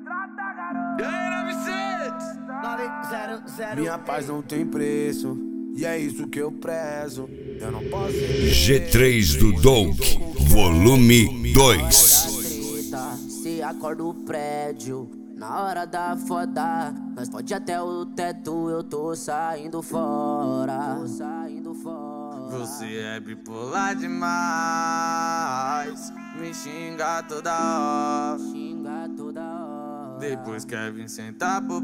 Minha paz não tem preço, e é isso que eu prezo. Eu não posso. G3 do Doug, volume 2. Se acorda o prédio, na hora da foda, nós pode até o teto, eu tô saindo fora. Você é bipolar demais, me xinga toda hora. Depois quer vir sentar pro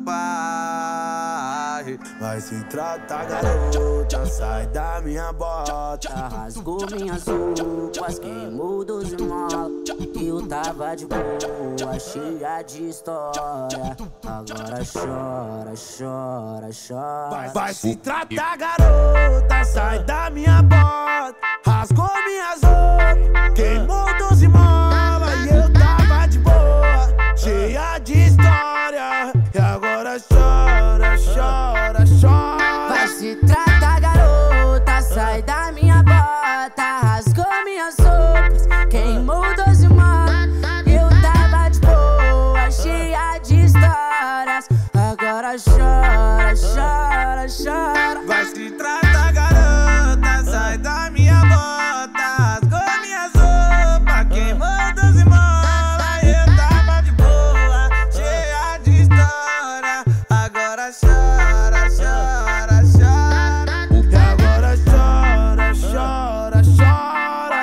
pai. Vai se tratar, garota, sai da minha bota. Rasgou minhas roupas, queimou 12 molas. Eu tava de boa, cheia de história. Agora chora, chora, chora. Vai se tratar, garota, sai da minha bota. Rasgou minhas roupas, queimou 12 molas. E eu tava de boa, cheia de história. E agora chora, chora, chora. Vai se tratar, garota, sai da minha bota. Rasgou minhas roupas, queimou 12 molas. Eu tava de boa, cheia de histórias. Agora chora, chora, chora. Vai se tratar, garota, sai da minha bota. Rasgou minhas roupas, queimou 12 molas. Eu tava de boa, cheia de história. Agora chora, chora, chora. E agora chora, chora, chora.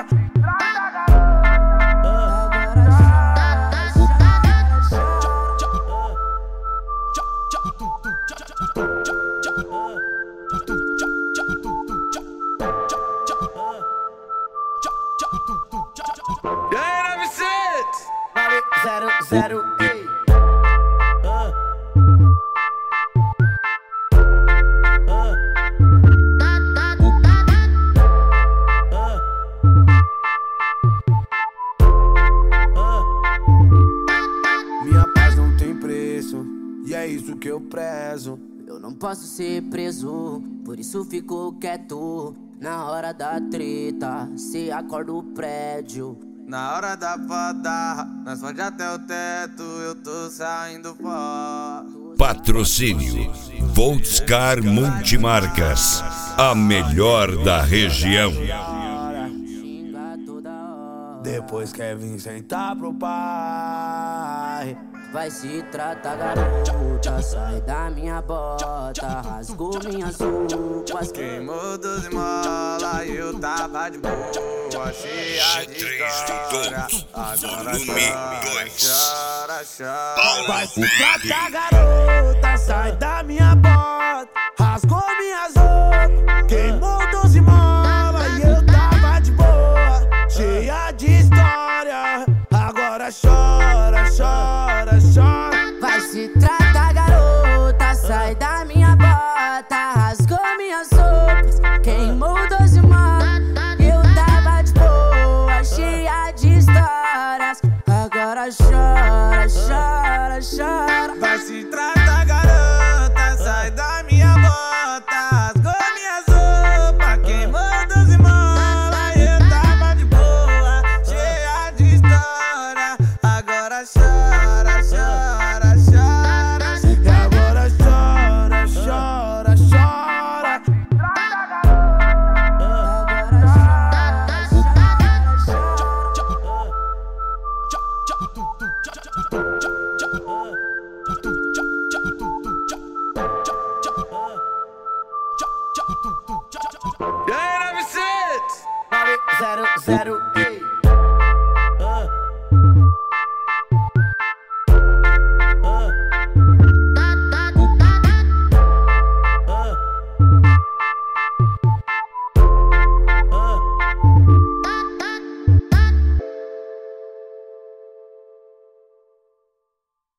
E aí, 96? 00. Minha paz não tem preço, e é isso que eu prezo. Eu não posso ser preso, por isso fico quieto. Na hora da treta, se acorda o prédio. Na hora da foda, nós pode até o teto, eu tô saindo fora. Patrocínio Voltscar Multimarcas, a melhor da região. Xinga toda hora. Depois quer vir sentar pro pai. Vai se tratar, garota, sai da minha bota. Rasgou minhas roupas, Queimou 12 molas e eu tava de boa, cheia de história. Agora volume chora, 2. chora. Vai se tratar, garota, sai da minha bota. Rasgou minhas roupas, queimou 12 molas. E eu tava de boa, cheia de história. Agora chora, chora, chora. vai se tratar, garota, sai da minha bota. Rasgou minhas roupas, queimou 12 molas. Eu tava de boa, cheia de histórias. Agora chora, chora, chora. Vai se tratar, garota, sai da minha bota. Rasgou minhas roupas, queimou 12 molas. Eu tava de boa, cheia de história. Agora chora, chora, chora. E agora chora, chora, chora. E aí, 96? 00.